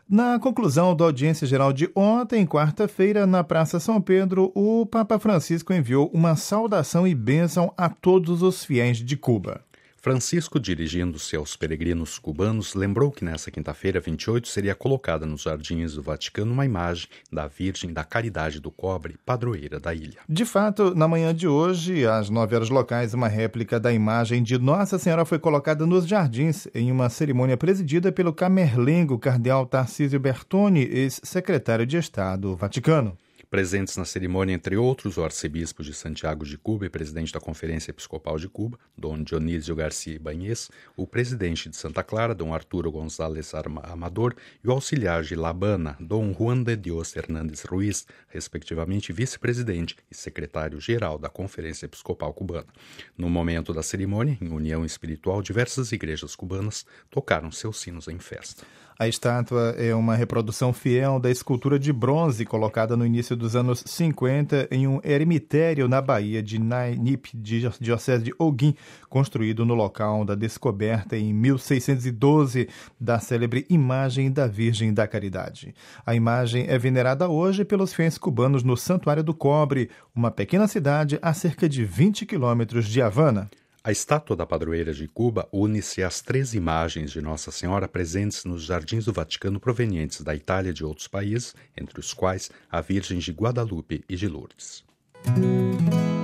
Na conclusão da audiência geral de ontem, quarta-feira, na Praça São Pedro, o Papa Francisco enviou uma saudação e bênção a todos os fiéis de Cuba. Francisco, dirigindo-se aos peregrinos cubanos, lembrou que nesta quinta-feira, 28, seria colocada nos jardins do Vaticano uma imagem da Virgem da Caridade do Cobre, padroeira da ilha. De fato, na manhã de hoje, às 9 horas locais, uma réplica da imagem de Nossa Senhora foi colocada nos jardins em uma cerimônia presidida pelo camerlengo cardeal Tarcísio Bertoni, ex-secretário de Estado Vaticano. Presentes na cerimônia, entre outros, o arcebispo de Santiago de Cuba e presidente da Conferência Episcopal de Cuba, Dom Dionísio Garcia Ibáñez, o presidente de Santa Clara, Dom Arturo González Amador, e o auxiliar de La Habana, Dom Juan de Dios Hernández Ruiz, respectivamente vice-presidente e secretário-geral da Conferência Episcopal Cubana. No momento da cerimônia, em união espiritual, diversas igrejas cubanas tocaram seus sinos em festa. A estátua é uma reprodução fiel da escultura de bronze colocada no início dos anos 50 em um eremitério na Baía de Nainip, diocese de Holguín, construído no local da descoberta em 1612 da célebre imagem da Virgem da Caridade. A imagem é venerada hoje pelos fiéis cubanos no Santuário do Cobre, uma pequena cidade a cerca de 20 quilômetros de Havana. A estátua da padroeira de Cuba une-se às 3 imagens de Nossa Senhora presentes nos jardins do Vaticano provenientes da Itália e de outros países, entre os quais a Virgem de Guadalupe e de Lourdes.